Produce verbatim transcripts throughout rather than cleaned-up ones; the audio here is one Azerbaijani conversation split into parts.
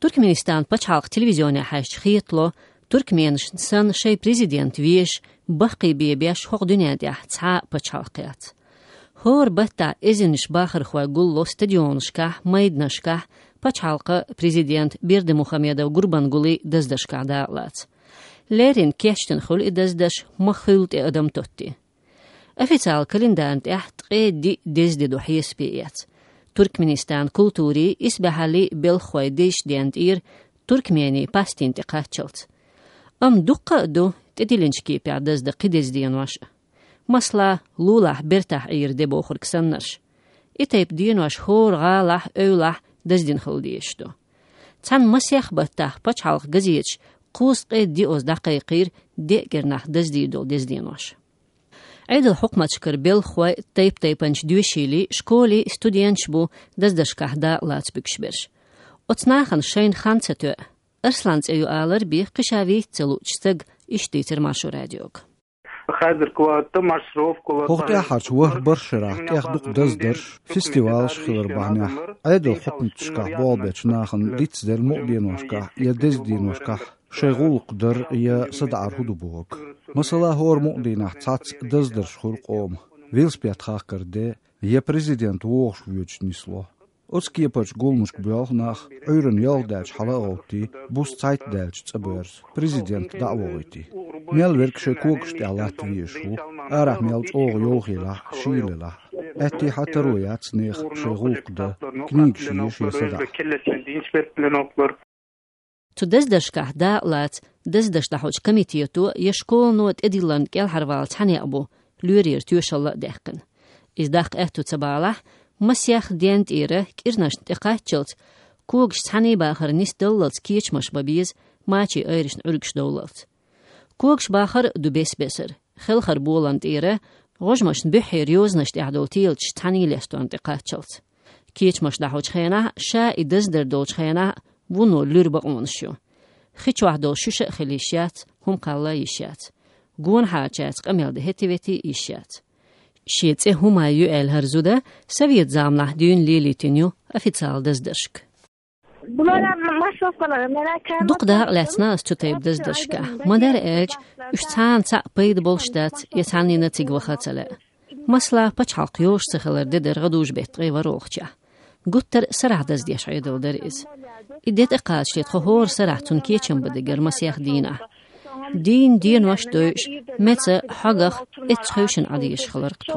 Turkmenistan paçalq televizyonya haş xiyitlo Turkmenistan şey prezident viş baqi bi beş xoq dünyada ça paçalqiyat. Hor batta eziniş baxır xwa gullo stadionuşka maydnaşka paçalqa prezident Berdi Muhamedov Gurbanguli dazdaşka dağlat. Lerin keçtin xul idazdaş maxult e adam totti. Oficial kalendarnt eht qedi dezdi do hispiyat. Turkmenistan kulturi isbahali belxoy deşdent ir Turkmeni pastinti qaçalt. Am duqqa do tedilinçki perdazda qidezdiyan vaş. Masla lulah bertah ir de boxur ksannash. Itayp dinwash hor galah öylah dazdin xildiyishto. Tan masyakh battah paçhalq gaziyech qusqe di oz daqiqir de gernah dazdi dol dazdinwash. Aydal hukmatshkar belxoy tayp taypanch dushili shkoli studentch bu dazdashkahda latsbükshbersh. Otsnahan shayn khantsatö Arslans eyu alar bi qishavi tseluchstag ishtitir mashu radiog. Hoqti harç wah barshara yaxduq dazdar festival shkhir bahna aydal hukmtshka bolbech nahan ditsdel mu'binoshka ya dezdinoshka shaygul qdar ya sadar hudubog masala hor mu'dina tsats dazdar shkhur qom velspiyat khaqirde ya prezident wox vyuchnislo Otski pač gulmusk bjal nach euren jaldach halaoti bus zeitdelch tsabers prezident davoiti. Melwerk she kokste Latvieshu arah melch og yohila shilela. Etti hataruyats nech she gulqda knigshi yesada. Tu dazdashkah da lat dazdashtahoch komitietu yeshkolnot edilan kel harval tani abu lurir tushalla dehqin. Izdaq ehtu tsabalah Масях дент ира кирнаш текачылт кугш тани бахар нистеллт кичмаш бабиз мачи айришн ургш доулт. Кугш бахар дубес бесер. Хелхар болант ира гожмашн бихир ёзнаш тиадолтилт тани лестон текачылт. Кичмаш дахоч хена ша идездер долч хена вуно люрба оншо. Хич вахдол шуша хилишят хум қалла ишят. Гун хачат qamelde hetiveti ишят. Шиец хумаю эл харзуда совет замлах дюн лилитиню официал дыздышк. Дуqda лецна стутайб дыздышка. Мадар элч үштан цақ пейд болштат етанина цигвахацала. Масла пачалq yosh сахаларда дыргадуж бетгай варохча. Gutter sarah dazdyash aydal dariz. Idet iqaachlet khor sarah tun kiechim badigar masiyah dina. Din din wash deutsch metze hagach etschöschen adish khalarqto.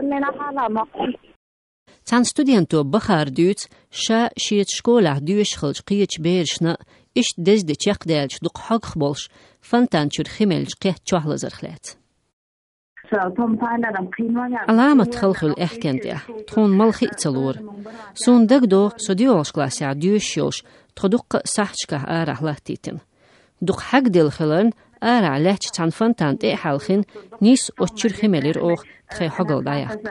Tan studento bakhar duts sha shiet shkola duish khilj qiech beershna ish dezde chaqdelch duq hagh bolsh fantanchur khimelch qeh chwahlazarkhlet. علامة خلق الإحكامة تكون ملخي تلور. سون دقدو سوديوش كلاسيا ديوشيوش تدق سحشكه آرح لهتيتن. دق حق دل خلن آرح لهش تان فانتان تيحالخين نيس أتشر خمالير أوخ تخي حقل دايات.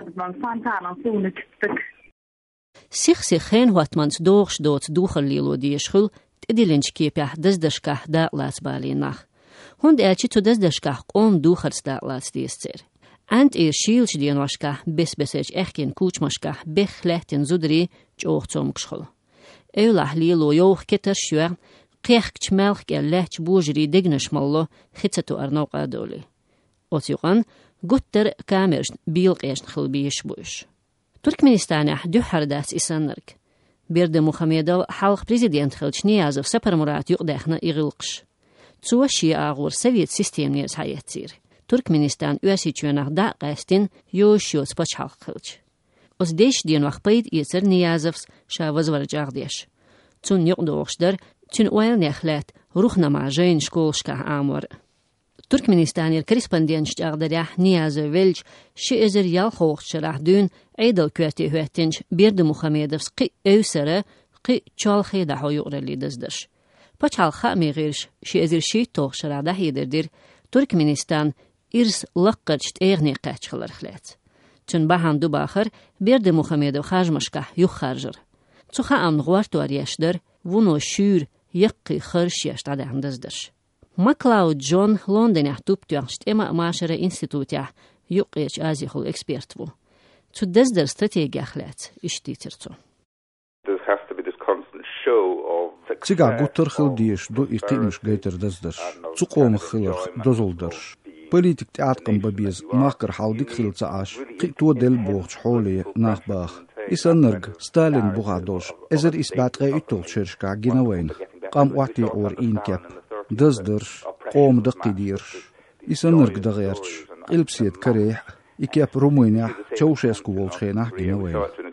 سيخ سيخين واتمانس دوغش دوت دوخل ليلو ديشخل تدلنش كيبيح دزدشكه دا لات باليناخ. هند elçi tu dazdashkah qom duxarsta latstistir. Ant ir shielch dienwashkah besbesech echkin kuchmashkah bechlehtin zudri chochtsomkschol. Eulah lilo yoch keter shuer qechch melch gelech bujri degnashmallo khitsatu arnoq adoli. Otyuqan gutter kamersh bilqesh khilbish bush. Turkmenistana duhardats isanark. Berdi Muhamedov xalq prezident xilch Niyazov saparmurat yuqdaxna igilqsh. Tsuashi ağur Sovet sistemini sayetzir. Turkmenistan üyesiçönaq da qastin yoşyos paçaq qılç. Os deş diyen vaqpayt yeser Niyazovs şa vazvarjaqdesh. Tsun yuqdoqşdar tün oyl nexlat ruhnama jayn şkolşka amor. Turkmenistanir korrespondent ağdarya Niyazovelch şi ezer yal xoqşrah dün aydal köti hüettinç Berdi Muhamedovs qi ösere qi çalxida hoyuqrali dazdash. Paçal xamigirsh şi ezir şi toqşrada hiderdir Turkmenistan irs laqqarcht erni qaçqlar xlat. Tün bahan du baxır Berdi Muhamedov xajmashka yuxarjır. Tsuxa amğwart wariyashdir vuno şür yaqi xarsh yashtada handazdir. MacLeod John London'a tuptyaxt ema maşara institutya yuqich azihul expert bu. Tüdazdir strategiya xlat iştitirtu. There has to be this constant show of Ciga gutter khil dies do iqimish geiter desders. Zuqom khilach dozolders. Politik teatqam babies machker haudik khilza ash. Qito del bocht hole nachbach. Isanerg Stalin bugadosh. Ezer is batre utol chirshka ginawain. Qam wati or inkep. Desders qom daqidir. Isanerg dagherch. Qilbsiet kareh. Ikep Romania Ceausescu volchena ginawain.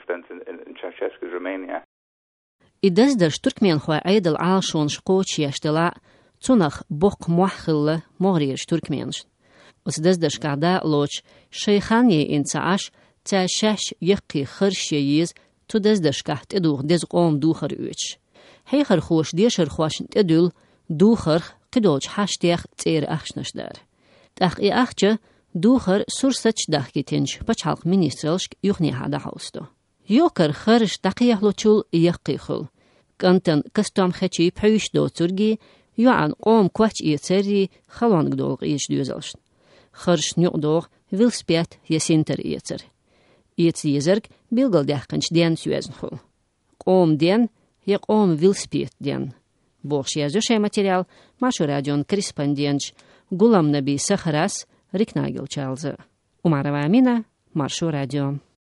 I desders Turkmenkhwa eidel aalshon Škočija štela cunach bok muachille moriers Turkmensch. Os desders kada loch sheikhanie in Caash ca shash yqi khirshyiz tu desders kaht edur desqom ducher uch. Heiger khosh desher khosh edul ducher qidoj hashtag tser achshnashdar. Taq i achje ducher sursach dagkitinch pachalq ministrelsk yukhni hada hausto. Joker khirsh taqiyahlochul yaqikhul. Kanten kastam khachi püish do turgi yuan qom kwach ietseri khalong dolg ish düzelst. Khirsh nuqdog vilspiat yesinter ietser. Iets yezerg bilgal daqanch den suezenkhul. Qom den ya qom vilspiat den. Box yazı material Maşu Radion korrespondent Gulam Nabi Sakharas Riknagil Çalzı. Umarova Amina, Maşu Radio.